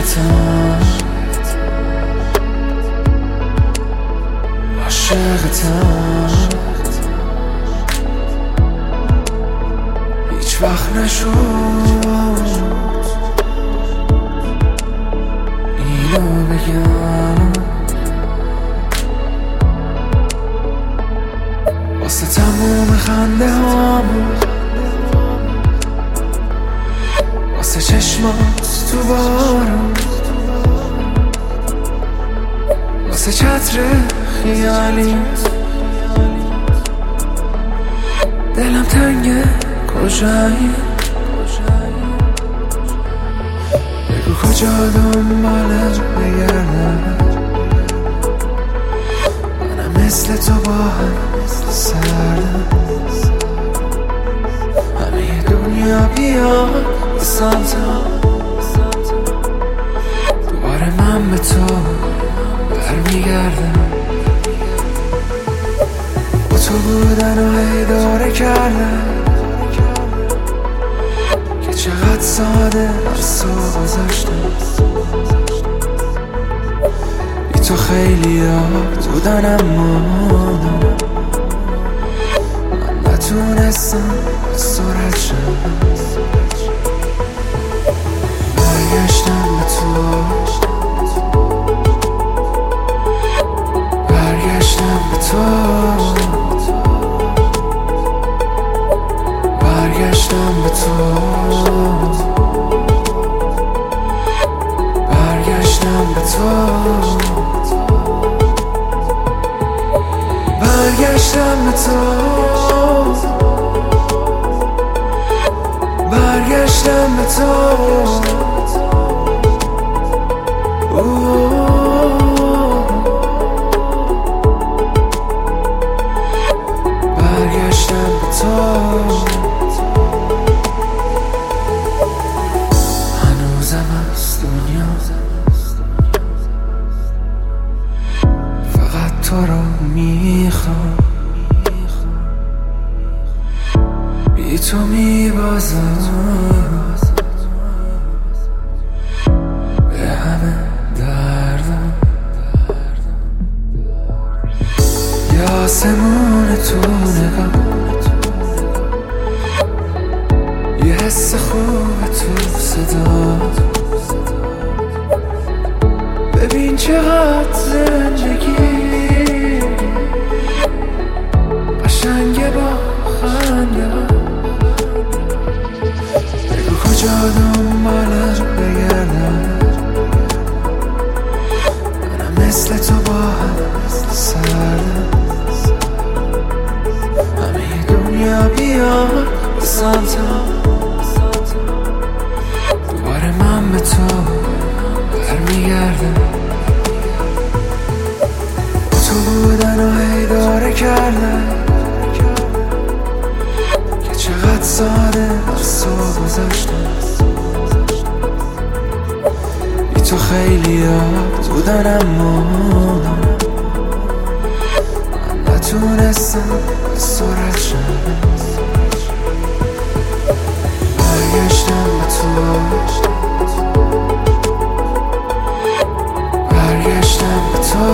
عاشقتم عاشقتم هیچ وقت نشد اینو بگم واسه تموم خنده هامون، واسه چشمات تو بارون، واسه چتر خیالیت دلم تنگه کجایی، بگو کجا دنبالت بگردم، منم مثل تو با هم سردم، همه دنیا بیاد سمتم، دوباره من به تو برمیگردم، با تو بودن و هیداره کردم که چقدر ساده از تو گذشتم، بی تو خیلی یاد بودن اما من نتونستم سرعت شم، برگشتم به تو، برگشتم به تو، برگشتم به تو، برگشتم به تو، برگشتم به تو، برگشتم به تو، برگشتم به تو، هنوزم از دنیا فقط تو رو میخوام، بی تو میبازم به همه دردم، یه آسمون تو نگاه، یه حس خوب تو صدا، ببین چقدر زندگی قشنگه با خنده، بگو کجا دنبالت بگردم، منم مثل تو با هم سردم، همه دنیا بیاد به سمتم، دوباره من به تو برمیگردم، با تو بودن و هیداره کردم که چقدر ساده از تو گذشتم، بی تو خیلی یاد بودن اما من نتونستم سرعت شم، برگشتم به تو، برگشتم به تو،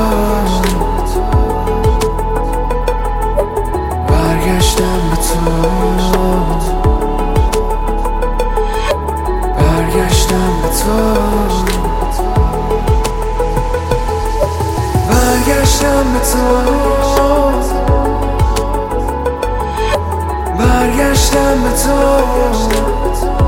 برگشتم به تو، برگشتم به تو، برگشتم به تو، برگشتم به تو.